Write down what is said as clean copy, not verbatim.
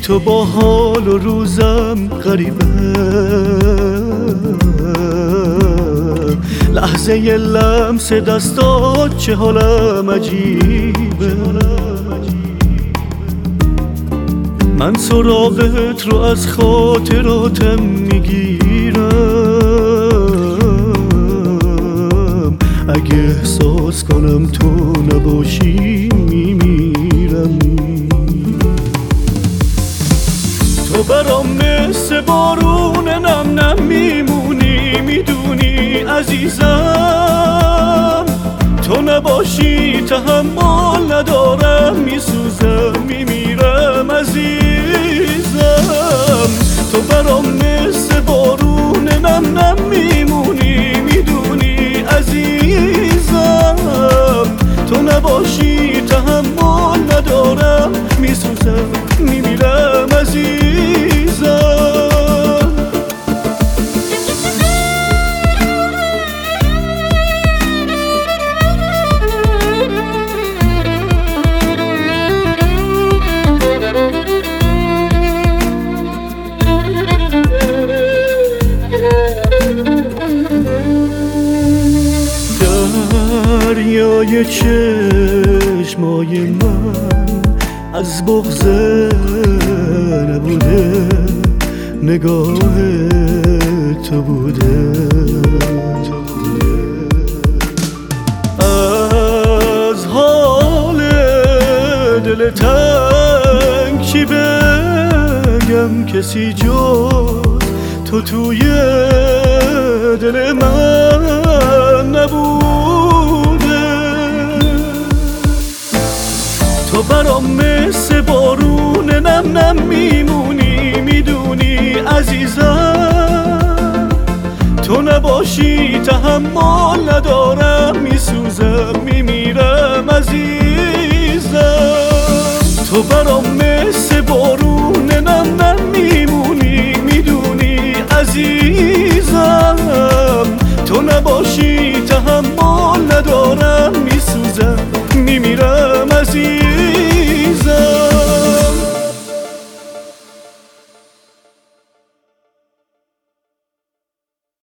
تو با حال و روزم غریبه، لحظه لمس دستات چه حالم عجیبه. من سراغت رو از خاطراتم میگیرم، اگه احساس کنم تو نباشی میمیرم. تو برام مثل بارون نم نم میمونی، میدونی عزیزم. تو نباشی تحمل ندارم، میسوزم میمیرم عزیزم. تو برام مثل بارون نم نم میمونی، میدونی عزیزم. تو نباشی تحمل ندارم، میسوزم میمیرم عزیزم. دریای چشمای من از بغض نبوده، نگاه تو بوده. از حال دل تنگ چی بگم، کسی جز تو توی دل من نبوده. تو برام مثل بارون نم نم میمونی، میدونی عزیزم. تو نباشی تحمل ندارم، میسوزم میمیرم عزیزم. تو برام مثل بارون نم نم میمونی، میدونی عزیزم.